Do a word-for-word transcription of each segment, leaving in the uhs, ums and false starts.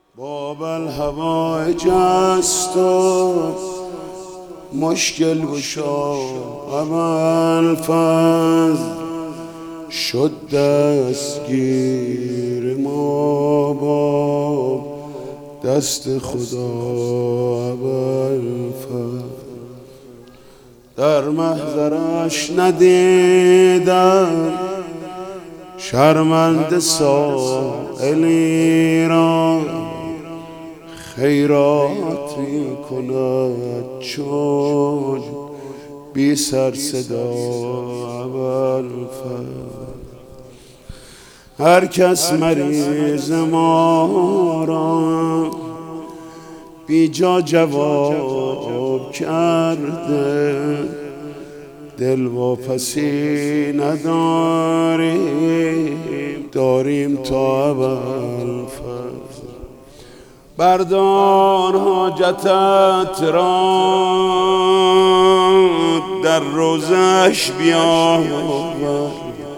باب الهوای جست و مشکل گشا اول فضل شد دستگیر ما با دست خدا اول فضل در محضرش ندیدم شرمنده سائلی را خیرات می کند چون بی سر صدا اول فضل هر کس مریض ما را بی جا جواب کرده دل واپسی نداریم داریم تا اول فضل بردار حاجتت را در روزش بیاور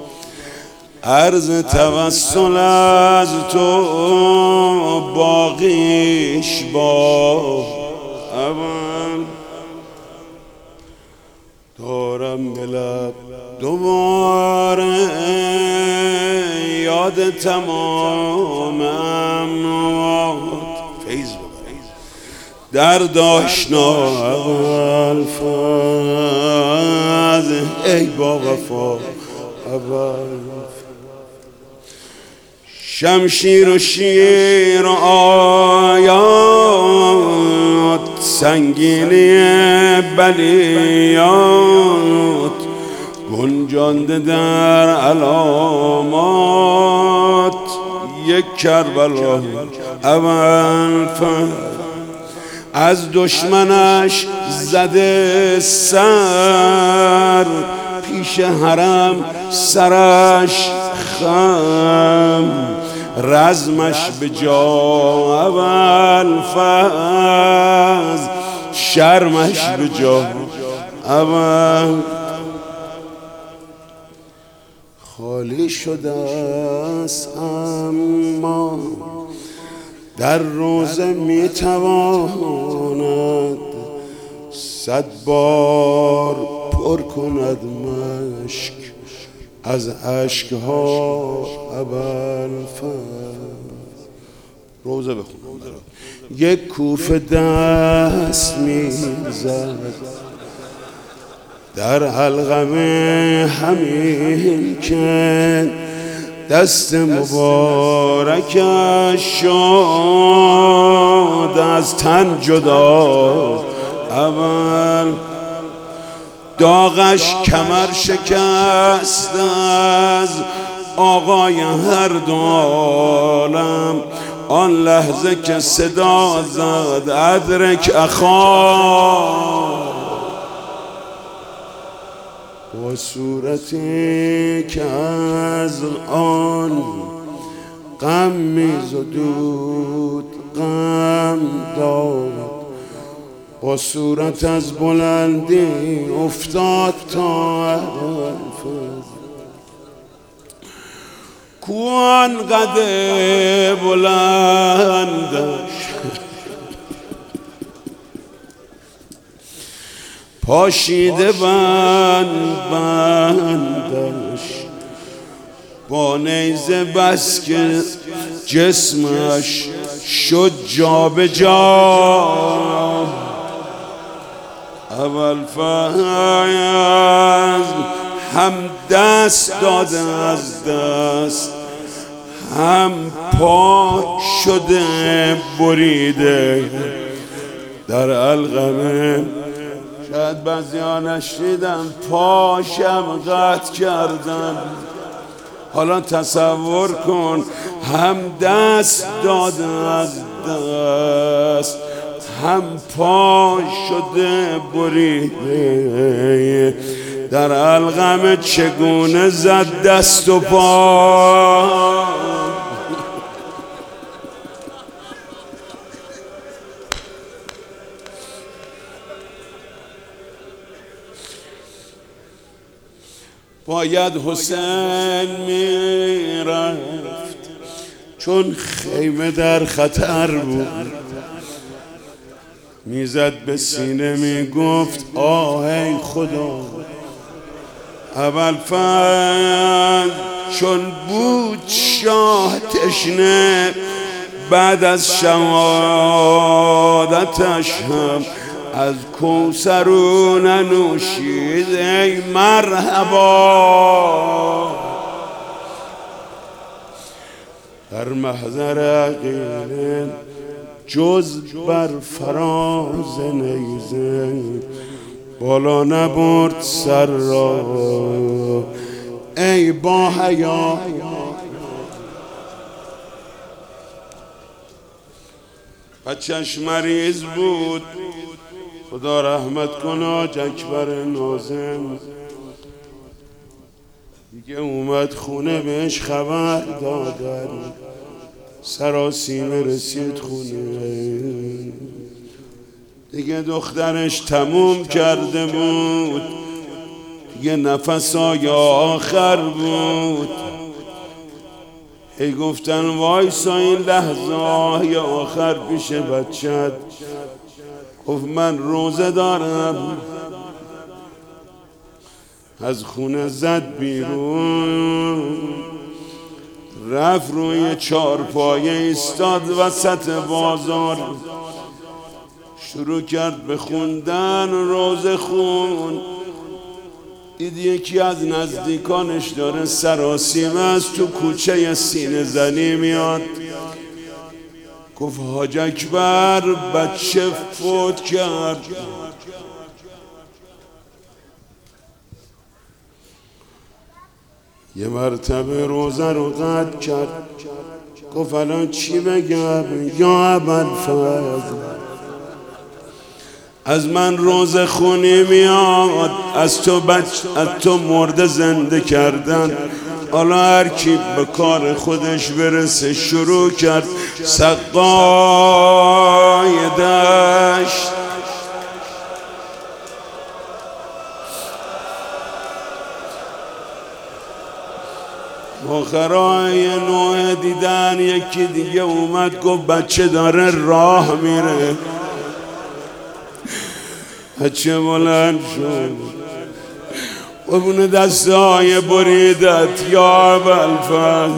عرض توسل از تو باقیش با اول دارم به لب دوباره یاد تمام اموات فیض درد آشنا اول فضل ای با وفا اول شمشیر و شیر و آیات سنگینی بلیات گنجانده در علامات یک کربلا اول فضل از دشمنش زده سر پیش حرم سرش خم رزمش به جا اول فضل شرمش به جا اول خالی شده است اما در روزه میتواند صد بار پر کند مشک از اشکها اول فضل روزه بخونم یک کوفه دست میزد در حلقم همین که دست مبارکش شد از تن جدا اول داغش کمر شکست از آقای هر دو عالم آن لحظه که صدا زد ادرک اخا با صورتی که از آن غم میزدود غم داد با صورت از بلندی افتاد تا اول فضل کوان قد بلندش پاشیده بند بندش با نیزه بس که جسمش شد جا به جا اول فضل هم دست داده از دست هم پا شده بریده در علقمه شاید بعضی‌ها نشنیدن پاشم قطع کردن حالا تصور کن هم دست داده از دست هم پا شده بریده در علقم چگونه زد دست و پا باید حسین میرفت چون خیمه در خطر بود میزد به سینه میگفت آه ای خدا. اول فضل چون بود شاه تشنه بعد از شهادتش هم از کوثر ننوشید ای مرحبا. در محضر عقیله جز بر فراز نیزه بالا نبرد سر را ای با حیا. بچه‌ش مریض بود خدا رحمت کنه حاج اکبر ناظم دیگه اومد خونه بهش خبر دادن سراسیمه رسید خونه دیگه دخترش تموم کرده بود دیگه نفسای آخر بود. ای گفتن وایسا این لحظه های آخر پیش بچت. گفت من روزه دارم. از خونه زد بیرون رفت روی چارپایه ایستاد وسط بازار شروع کرد به خوندن روزه خون. دید یکی از نزدیکانش داره سراسیمه از تو کوچه سینه زنی میاد. گفت حاج اکبر بچه فوت کرد. یه مرتبه روزه رو قطع کرد. گفت الان چی بگم یا ابوالفضل از من روزه خونی میاد از تو بچ از تو مرده زنده کردن. حالا هر کی به کار خودش برسه شروع کرد سقای دشت. آخرای نوح دیدن یکی دیگه اومد گفت بچه داره راه میره. بچه بلند شد قبون دستای بریدت یا ابوالفضل.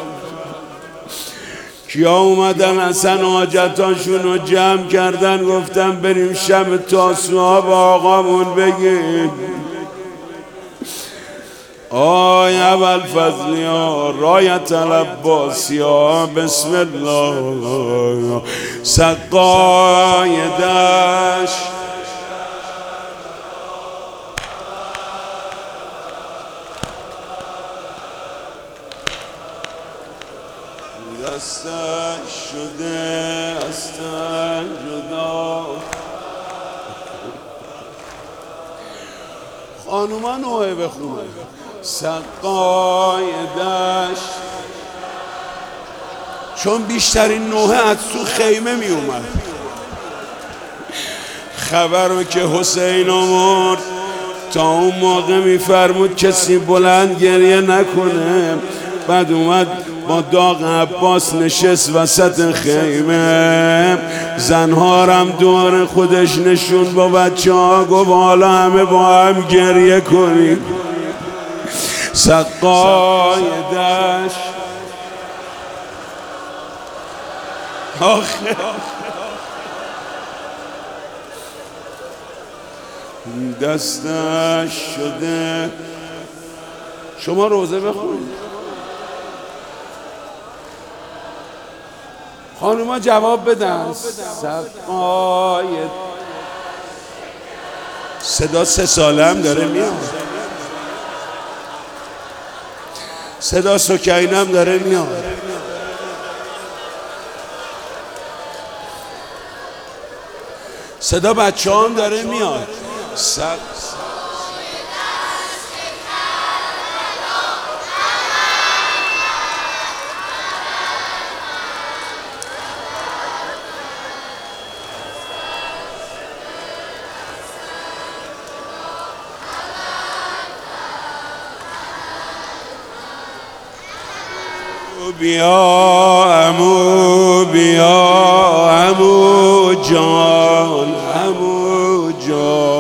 کیا اومدن اصلا حاجتاشون رو جمع کردن گفتن بریم شب تاسوعا با آقامون بگیم آی ابوالفضل یا رایت العباس یا بسم الله سقای دشت. دستش شده استن جدا. خانوما نوعه بخونه سقای دشت. چون بیشترین نوحه از تو خیمه می اومد. خبر رو که حسین آورد تا اون موقع می فرمود کسی بلند گریه نکنه. بعد اومد با داغ عباس نشست وسط خیمه. زنها هم دور خودش نشون با بچه ها گفت حالا همه با هم گریه کنیم. سقای دشت آخه دستش شده. شما روزه بخونید. خانوما جواب بدن. سقای صدا سه ساله هم داره میاد. صدا سکینه هم داره میاد. صدا بچه هم داره میاد. سق... بیا عمو بیا عمو جان عمو جان